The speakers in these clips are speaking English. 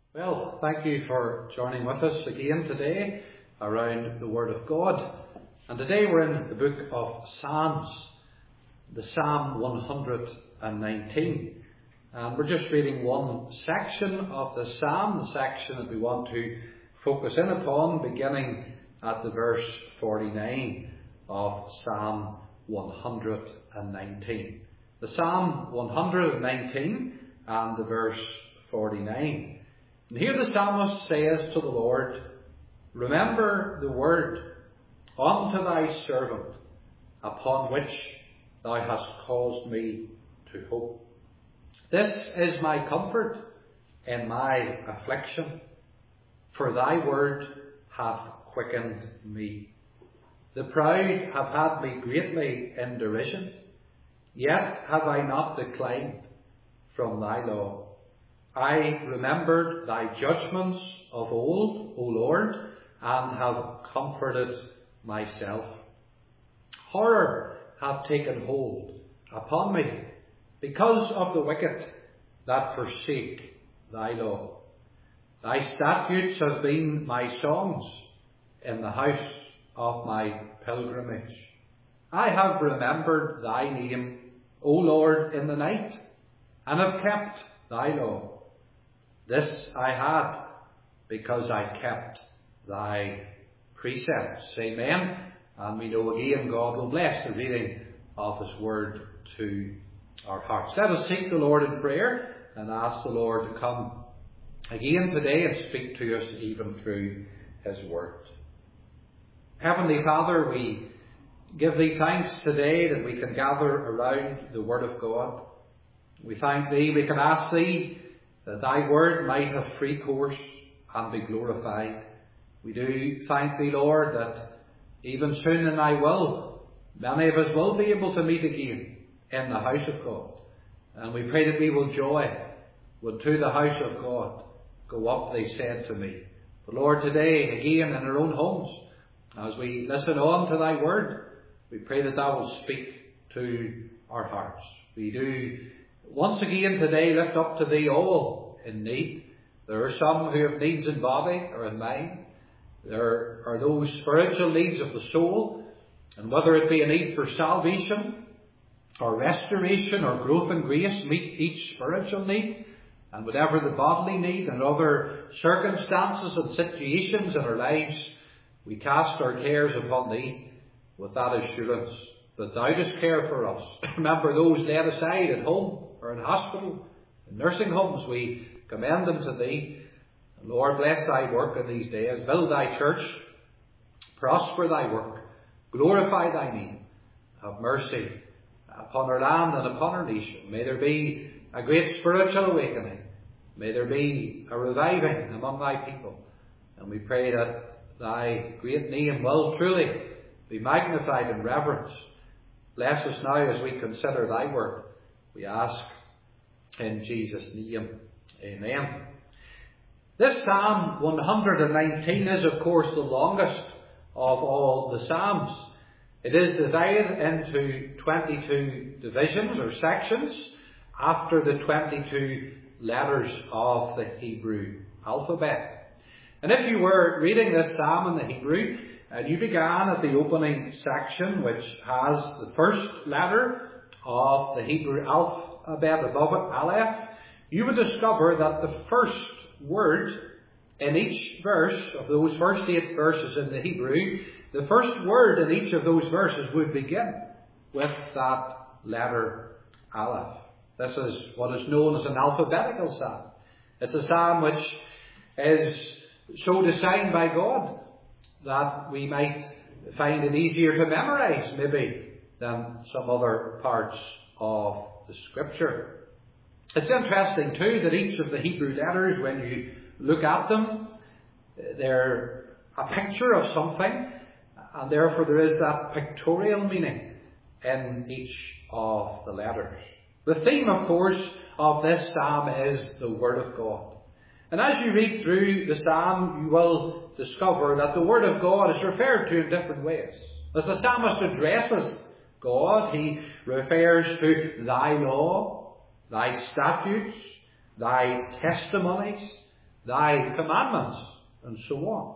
Well, thank you for joining with us again today around the Word of God. And today we're in the book of Psalms, the Psalm 119. And we're just reading one section of the Psalm, the section that we want to focus in upon, beginning at the verse 49 of Psalm 119. The Psalm 119 and the verse 49. And here the psalmist says to the Lord, "Remember the word unto thy servant, upon which thou hast caused me to hope. This is my comfort in my affliction, for thy word hath quickened me. The proud have had me greatly in derision, yet have I not declined from thy law. I remembered thy judgments of old, O Lord, and have comforted myself. Horror hath taken hold upon me because of the wicked that forsake thy law. Thy statutes have been my songs in the house of my pilgrimage. I have remembered thy name, O Lord, in the night, and have kept thy law. This I had because I kept thy precepts." Amen. And we know again God will bless the reading of his word to our hearts. Let us seek the Lord in prayer and ask the Lord to come again today and speak to us even through his word. Heavenly Father, we give thee thanks today that we can gather around the word of God. We thank thee, we can ask thee that thy word might have free course and be glorified. We do thank thee, Lord, that even soon in thy will, many of us will be able to meet again in the house of God. And we pray that we will joy when to the house of God go up, they said to me. But Lord, today, again in our own homes, as we listen on to thy word, we pray that thou wilt speak to our hearts. We do once again today lift up to thee all in need. There are some who have needs in body or in mind. There are those spiritual needs of the soul, and whether it be a need for salvation or restoration or growth in grace, meet each spiritual need, and whatever the bodily need and other circumstances and situations in our lives, we cast our cares upon thee with that assurance that thou dost care for us. Remember those laid aside at home or in hospital, in nursing homes, we commend them to thee. And Lord, bless thy work in these days. Build thy church, prosper thy work, glorify thy name. Have mercy upon our land and upon our nation. May there be a great spiritual awakening. May there be a reviving among thy people. And we pray that thy great name will truly be magnified and reverenced. Bless us now as we consider thy word. We ask in Jesus' name. Amen. This Psalm 119 is, of course, the longest of all the Psalms. It is divided into 22 divisions or sections after the 22 letters of the Hebrew alphabet. And if you were reading this Psalm in the Hebrew, and you began at the opening section, which has the first letter of the Hebrew alphabet above it, Aleph, you would discover that the first word in each verse of those first 8 verses in the Hebrew, the first word in each of those verses would begin with that letter Aleph. This is what is known as an alphabetical psalm. It's a psalm which is so designed by God that we might find it easier to memorize, maybe, than some other parts of the Scripture. It's interesting too that each of the Hebrew letters, when you look at them, they're a picture of something, and therefore there is that pictorial meaning in each of the letters. The theme, of course, of this psalm is the Word of God. And as you read through the psalm, you will discover that the Word of God is referred to in different ways. As the psalmist addresses God, he refers to thy law, thy statutes, thy testimonies, thy commandments, and so on.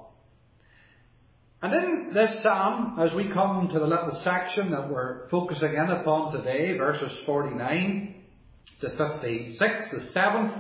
And in this psalm, as we come to the little section that we're focusing in upon today, verses 49 to 56, the seventh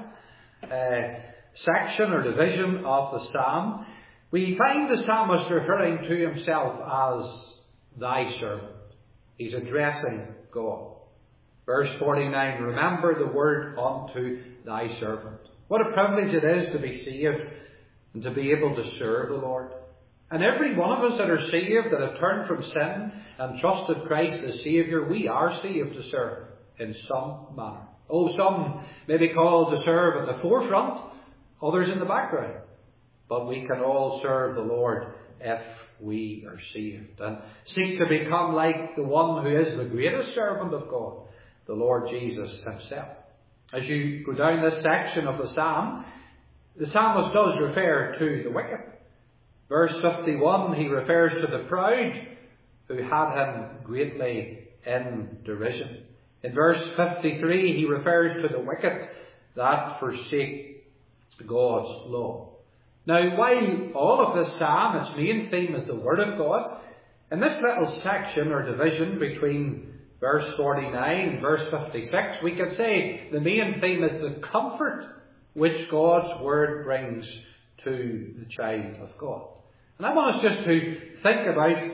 section or division of the psalm, we find the psalmist referring to himself as thy servant. He's addressing God. Verse 49, remember the word unto thy servant. What a privilege it is to be saved and to be able to serve the Lord. And every one of us that are saved, that have turned from sin and trusted Christ as Saviour, we are saved to serve in some manner. Oh, some may be called to serve at the forefront, others in the background. But we can all serve the Lord if we are saved and seek to become like the one who is the greatest servant of God, the Lord Jesus himself. As you go down this section of the psalm, the psalmist does refer to the wicked. Verse 51, he refers to the proud who had him greatly in derision. In verse 53, he refers to the wicked that forsake God's law. Now, while all of this psalm, its main theme is the Word of God, in this little section or division between verse 49 and verse 56, we could say the main theme is the comfort which God's Word brings to the child of God. And I want us just to think about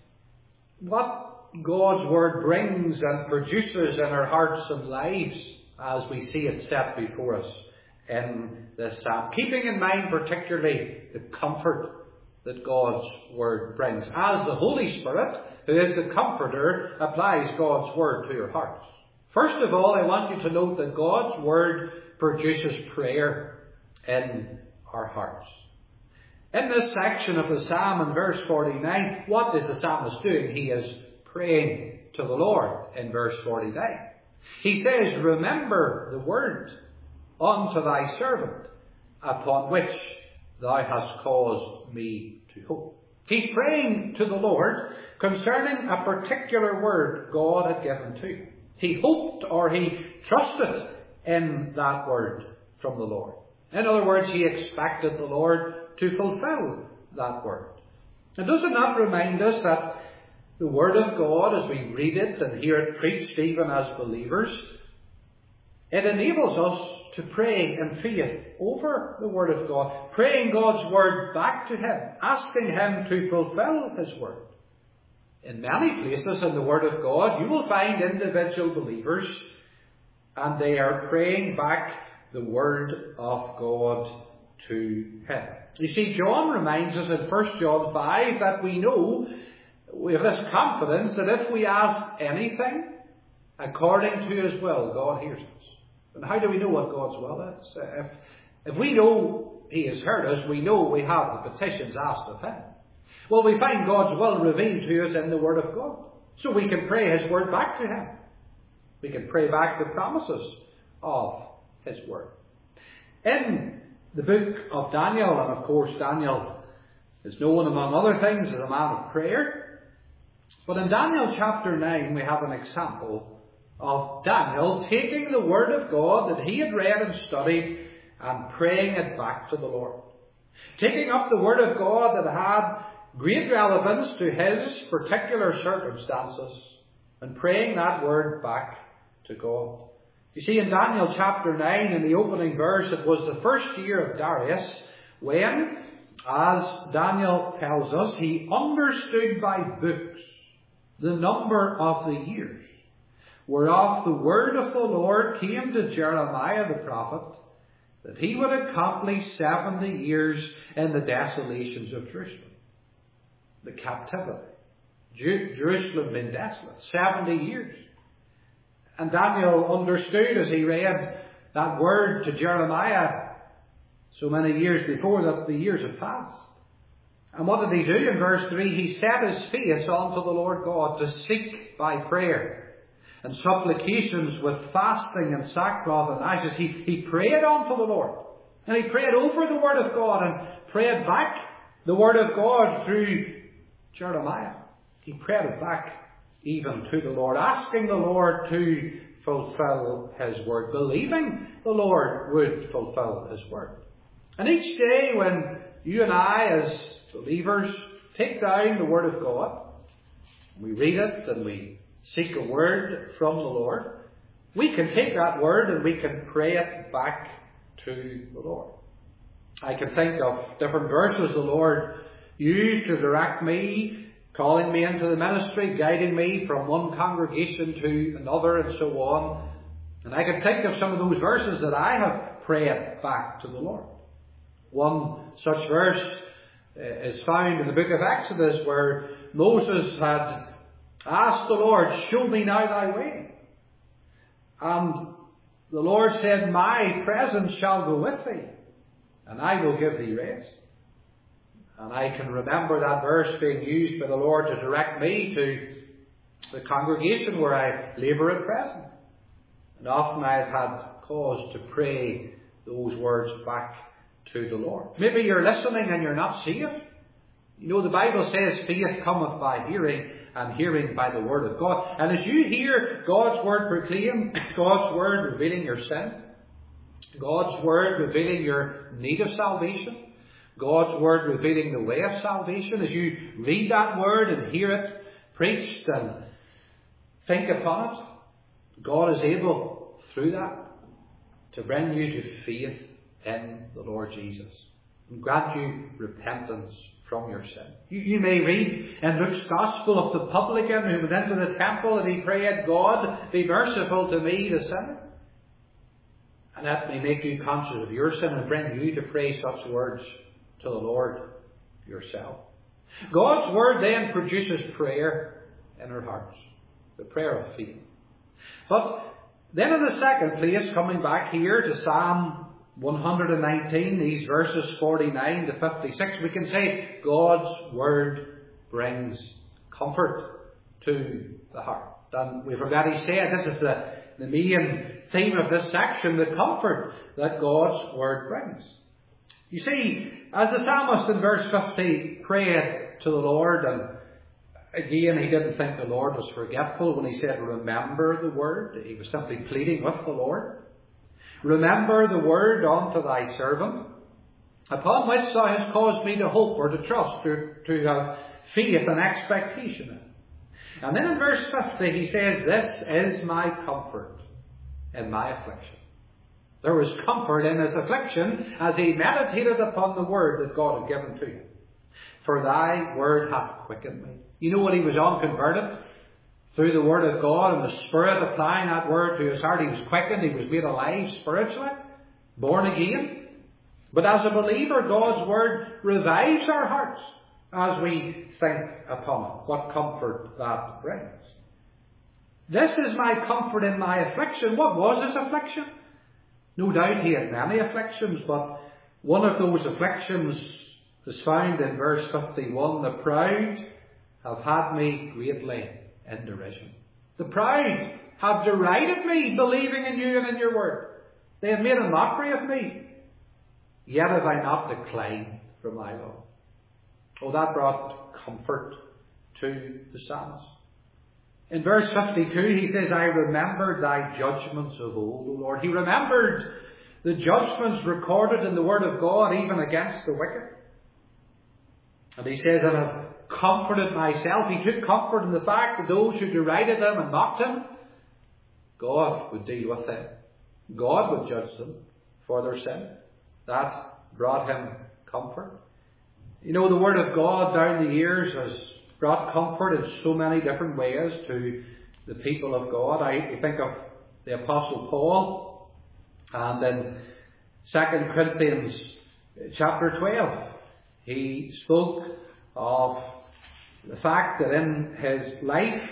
what God's Word brings and produces in our hearts and lives as we see it set before us in this psalm. Keeping in mind particularly the comfort that God's Word brings. As the Holy Spirit, who is the Comforter, applies God's Word to your hearts. First of all, I want you to note that God's Word produces prayer in our hearts. In this section of the psalm in verse 49, what is the psalmist doing? He is praying to the Lord in verse 49. He says, remember the word unto thy servant, upon which thou hast caused me to hope. He's praying to the Lord concerning a particular word God had given to him. He hoped or he trusted in that word from the Lord. In other words, he expected the Lord to fulfill that word. And does it not remind us that the Word of God, as we read it and hear it preached even as believers, it enables us to pray in faith over the Word of God, praying God's Word back to Him, asking Him to fulfill His Word. In many places in the Word of God, you will find individual believers and they are praying back the Word of God to Him. You see, John reminds us in 1 John 5 that we know, we have this confidence that if we ask anything according to His will, God hears us. And how do we know what God's will is? If we know He has heard us, we know we have the petitions asked of Him. Well, we find God's will revealed to us in the Word of God. So we can pray His Word back to Him. We can pray back the promises of His Word. In the book of Daniel, and of course Daniel is known among other things as a man of prayer. But in Daniel chapter 9 we have an example of Daniel taking the Word of God that he had read and studied and praying it back to the Lord. Taking up the Word of God that had great relevance to his particular circumstances and praying that Word back to God. You see, in Daniel chapter 9, in the opening verse, it was the first year of Darius when, as Daniel tells us, he understood by books the number of the years, whereof the word of the Lord came to Jeremiah the prophet, that he would accomplish 70 years in the desolations of Jerusalem. The captivity. Jerusalem been desolate. 70 years. And Daniel understood as he read that word to Jeremiah so many years before that the years had passed. And what did he do? In verse 3, he set his face unto the Lord God to seek by prayer and supplications with fasting and sackcloth and ashes. He prayed unto the Lord. And he prayed over the Word of God and prayed back the Word of God through Jeremiah. He prayed it back even to the Lord, asking the Lord to fulfill His Word, believing the Lord would fulfill His Word. And each day when you and I as believers take down the Word of God, we read it and we seek a word from the Lord, we can take that word and we can pray it back to the Lord. I can think of different verses the Lord used to direct me, calling me into the ministry, guiding me from one congregation to another and so on. And I can think of some of those verses that I have prayed back to the Lord. One such verse is found in the book of Exodus, where Moses had asked the Lord, "Show me now thy way." And the Lord said, "My presence shall go with thee, and I will give thee rest." And I can remember that verse being used by the Lord to direct me to the congregation where I labour at present. And often I've had cause to pray those words back to the Lord. Maybe you're listening and you're not saved. You know, the Bible says faith cometh by hearing, and hearing by the Word of God. And as you hear God's Word proclaimed, God's Word revealing your sin, God's Word revealing your need of salvation, God's Word revealing the way of salvation, as you read that Word and hear it preached and think upon it, God is able, through that, to bring you to faith in the Lord Jesus and grant you repentance from your sin. You may read in Luke's Gospel of the publican who went into the temple and he prayed, "God, be merciful to me, the sinner." And that may make you conscious of your sin and bring you to pray such words to the Lord yourself. God's Word then produces prayer in our hearts, the prayer of faith. But then in the second place, coming back here to Psalm 119, these verses 49 to 56, we can say God's Word brings comfort to the heart. And we've already said this is the main theme of this section, the comfort that God's Word brings. You see, as the psalmist in verse 50 prayed to the Lord, and again he didn't think the Lord was forgetful when he said, "Remember the Word." He was simply pleading with the Lord. "Remember the word unto thy servant, upon which thou hast caused me to hope," or to trust, to have faith and expectation in. And then in verse 50 he says, "This is my comfort in my affliction." There was comfort in his affliction as he meditated upon the word that God had given to him. "For thy word hath quickened me." You know, when he was unconverted, through the Word of God and the Spirit applying that Word to his heart, he was quickened, he was made alive spiritually, born again. But as a believer, God's Word revives our hearts as we think upon it. What comfort that brings. "This is my comfort in my affliction." What was his affliction? No doubt he had many afflictions, but one of those afflictions is found in verse 51. "The proud have had me greatly in derision." The proud have derided me, believing in you and in your word. They have made a mockery of me. Yet have I not declined from thy law. Oh, that brought comfort to the psalmist. In verse 52 he says, "I remembered thy judgments of old, O Lord." He remembered the judgments recorded in the Word of God, even against the wicked. And he says, "I have comforted myself." He took comfort in the fact that those who derided him and mocked him, God would deal with them. God would judge them for their sin. That brought him comfort. You know, the Word of God down the years has brought comfort in so many different ways to the people of God. I think of the Apostle Paul, and in 2 Corinthians chapter 12, he spoke of the fact that in his life,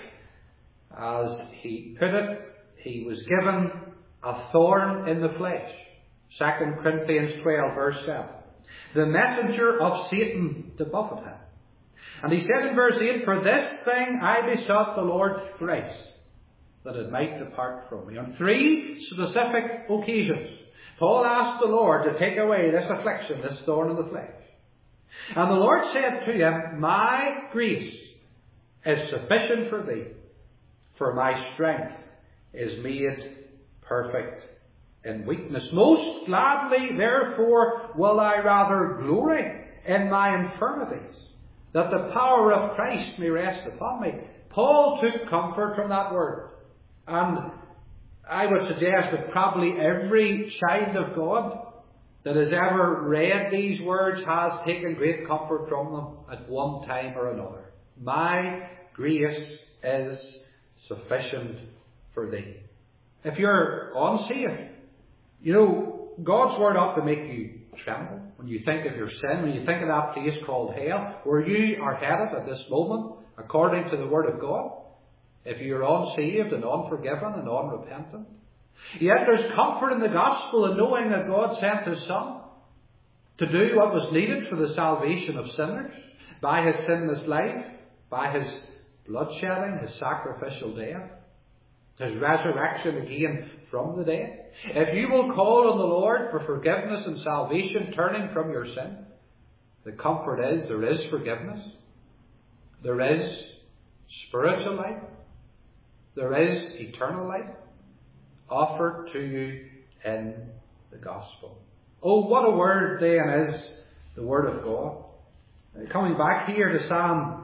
as he put it, he was given a thorn in the flesh. 2 Corinthians 12 verse 7. "The messenger of Satan to buffet him." And he said in verse 8, "For this thing I besought the Lord thrice, that it might depart from me." On 3 specific occasions, Paul asked the Lord to take away this affliction, this thorn in the flesh. And the Lord said to him, "My grace is sufficient for thee, for my strength is made perfect in weakness. Most gladly, therefore, will I rather glory in my infirmities, that the power of Christ may rest upon me. Paul took comfort from that word. And I would suggest that probably every child of God that has ever read these words has taken great comfort from them at one time or another. My grace is sufficient for thee. If you're unsaved, you know, God's word ought to make you tremble when you think of your sin, when you think of that place called hell, where you are headed at this moment, according to the word of God. If you're unsaved and unforgiven and unrepentant. Yet there's comfort in the gospel in knowing that God sent His Son to do what was needed for the salvation of sinners by His sinless life, by His bloodshedding, His sacrificial death, His resurrection again from the dead. If you will call on the Lord for forgiveness and salvation, turning from your sin, the comfort is there is forgiveness, there is spiritual life, there is eternal life offered to you in the gospel. Oh, what a word then is the word of God. Coming back here to Psalm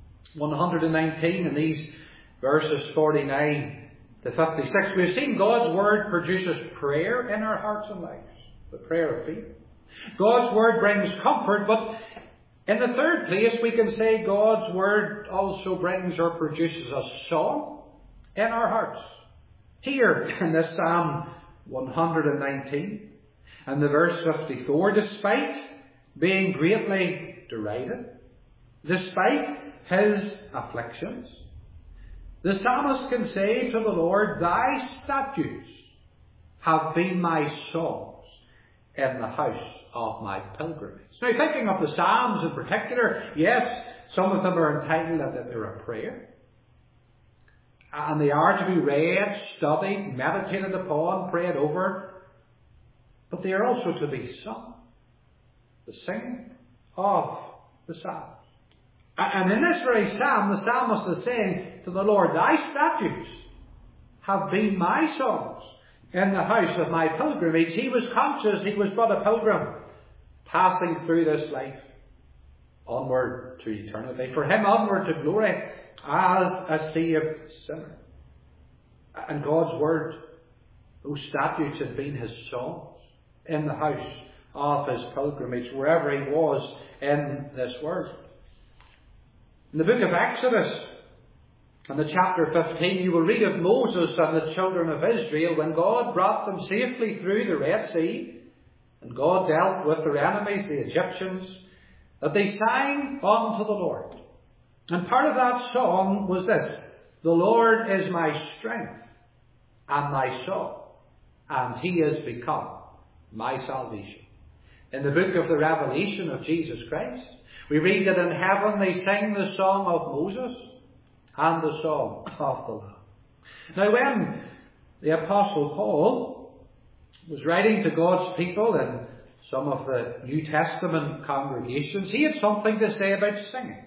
119 in these verses 49 to 56, we've seen God's word produces prayer in our hearts and lives, the prayer of faith. God's word brings comfort, but in the third place we can say God's word also brings or produces a song in our hearts. Here in this Psalm 119 and the verse 54, despite being greatly derided, despite his afflictions, the psalmist can say to the Lord, Thy statutes have been my songs in the house of my pilgrimage. Now, thinking of the Psalms in particular, yes, some of them are entitled that they're a prayer. And they are to be read, studied, meditated upon, prayed over. But they are also to be sung. The singing of the Psalms. And in this very Psalm, the psalmist is saying to the Lord, Thy statutes have been my songs in the house of my pilgrimage. He was conscious he was but a pilgrim passing through this life onward to eternity. For him, onward to glory as a saved sinner. And God's word, those statutes had been his songs in the house of his pilgrimage, wherever he was in this world. In the book of Exodus, in the chapter 15, you will read of Moses and the children of Israel when God brought them safely through the Red Sea, and God dealt with their enemies, the Egyptians, that they sang unto the Lord. And part of that song was this: The Lord is my strength and my song, and He is become my salvation. In the book of the Revelation of Jesus Christ, we read that in heaven they sing the song of Moses and the song of the Lamb. Now, when the Apostle Paul was writing to God's people in some of the New Testament congregations, he had something to say about singing.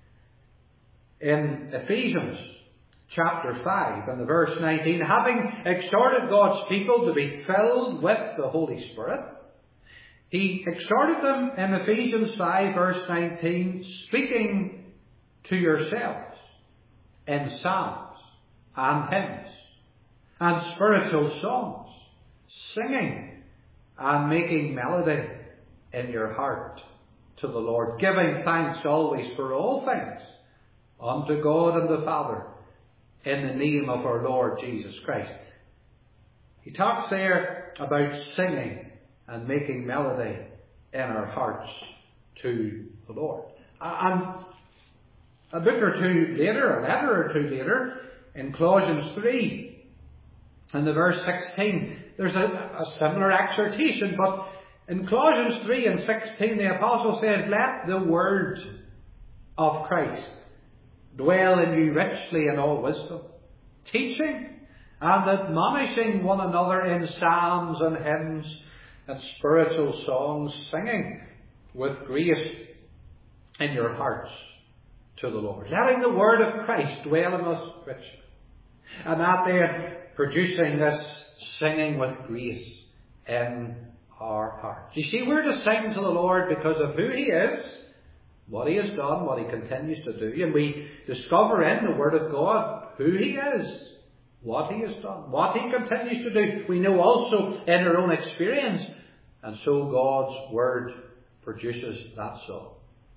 In Ephesians chapter 5 and the verse 19, having exhorted God's people to be filled with the Holy Spirit, he exhorted them in Ephesians 5 verse 19, speaking to yourselves in psalms and hymns and spiritual songs, singing and making melody in your heart to the Lord, giving thanks always for all things unto God and the Father in the name of our Lord Jesus Christ. He talks there about singing and making melody in our hearts to the Lord. And a book or two later, a letter or two later, in Colossians 3, in the verse 16, there's a similar exhortation, but in Colossians 3 and 16, the Apostle says, Let the word of Christ dwell in you richly in all wisdom, teaching and admonishing one another in psalms and hymns and spiritual songs, singing with grace in your hearts to the Lord. Letting the word of Christ dwell in us richly. And that then producing this singing with grace in our hearts. You see, we're to sing to the Lord because of who He is, what He has done, what He continues to do. And we discover in the Word of God who He is, what He has done, what He continues to do. We know also in our own experience. And so God's Word produces that song.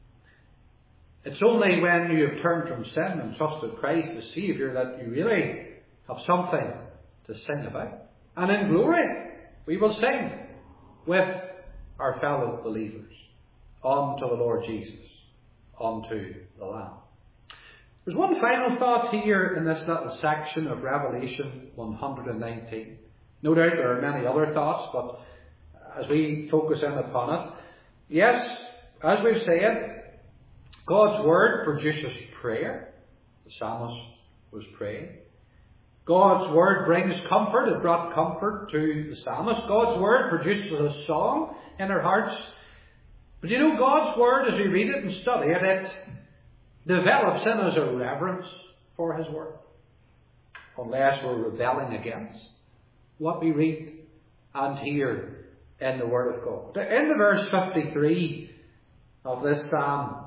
It's only when you have turned from sin and trusted Christ as Saviour that you really have something to sing about. And in glory, we will sing with our fellow believers unto the Lord Jesus, unto the Lamb. There's one final thought here in this little section of Revelation 119. No doubt there are many other thoughts, but as we focus in upon it, yes, as we've said, God's Word produces prayer. The psalmist was praying. God's Word brings comfort. It brought comfort to the psalmist. God's Word produces a song in our hearts. But you know, God's Word, as we read it and study it, it develops in us a reverence for His Word. Unless we're rebelling against what we read and hear in the Word of God. In the verse 53 of this Psalm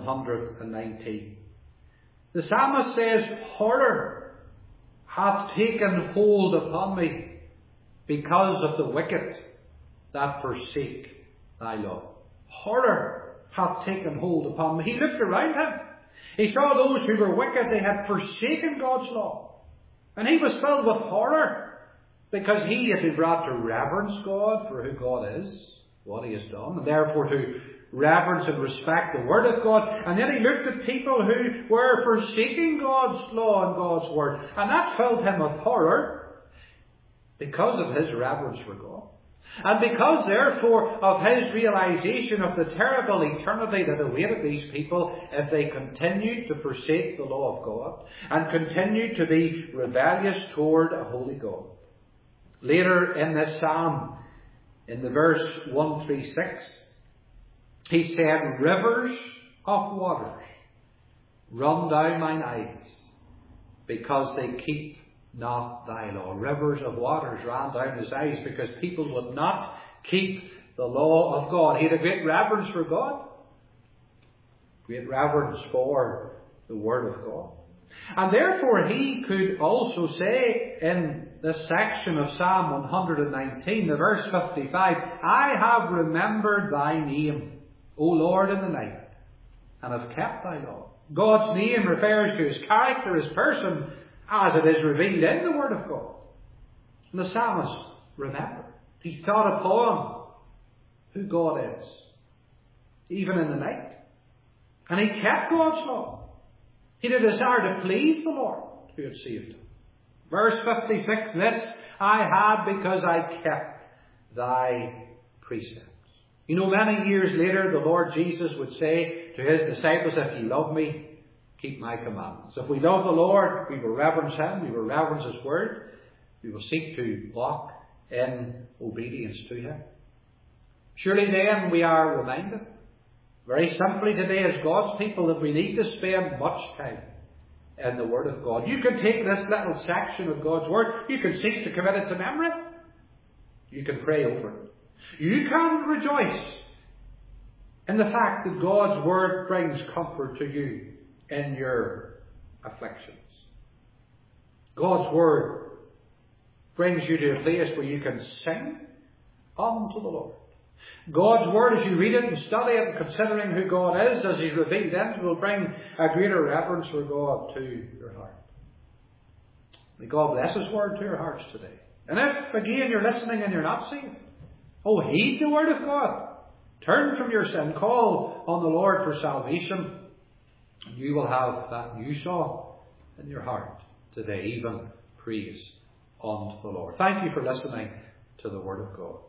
119, the psalmist says, "Horror hath taken hold upon me because of the wicked that forsake thy law." Horror hath taken hold upon me. He looked around him. He saw those who were wicked. They had forsaken God's law. And he was filled with horror because he had been brought to reverence God for who God is, what He has done, and therefore to reverence and respect the Word of God. And then he looked at people who were forsaking God's law and God's Word. And that filled him with horror because of his reverence for God. And because, therefore, of his realization of the terrible eternity that awaited these people if they continued to forsake the law of God and continued to be rebellious toward a holy God. Later in this psalm, in the verse 136, he said, "Rivers of waters run down mine eyes, because they keep not thy law." Rivers of waters ran down his eyes because people would not keep the law of God. He had a great reverence for God, great reverence for the Word of God. And therefore he could also say in this section of Psalm 119, the verse 55, "I have remembered thy name, O Lord, in the night, and have kept thy law." God's name refers to His character, His person, as it is revealed in the Word of God. And the psalmist remembered. He thought upon who God is, even in the night. And he kept God's law. He had a desire to please the Lord who had saved him. Verse 56, "This I had because I kept thy precepts." You know, many years later, the Lord Jesus would say to His disciples, "If ye love me, keep my commandments." If we love the Lord, we will reverence Him, we will reverence His Word, we will seek to walk in obedience to Him. Surely then we are reminded, very simply today as God's people, that we need to spend much time in the Word of God. You can take this little section of God's Word, you can seek to commit it to memory, you can pray over it. You can rejoice in the fact that God's Word brings comfort to you in your afflictions. God's Word brings you to a place where you can sing unto the Lord. God's Word, as you read it and study it and considering who God is as He's revealed in it, will bring a greater reverence for God to your heart. May God bless His Word to your hearts today. And if, again, you're listening and you're not saved, heed the Word of God. Turn from your sin. Call on the Lord for salvation. And you will have that new song in your heart today, even praise unto the Lord. Thank you for listening to the Word of God.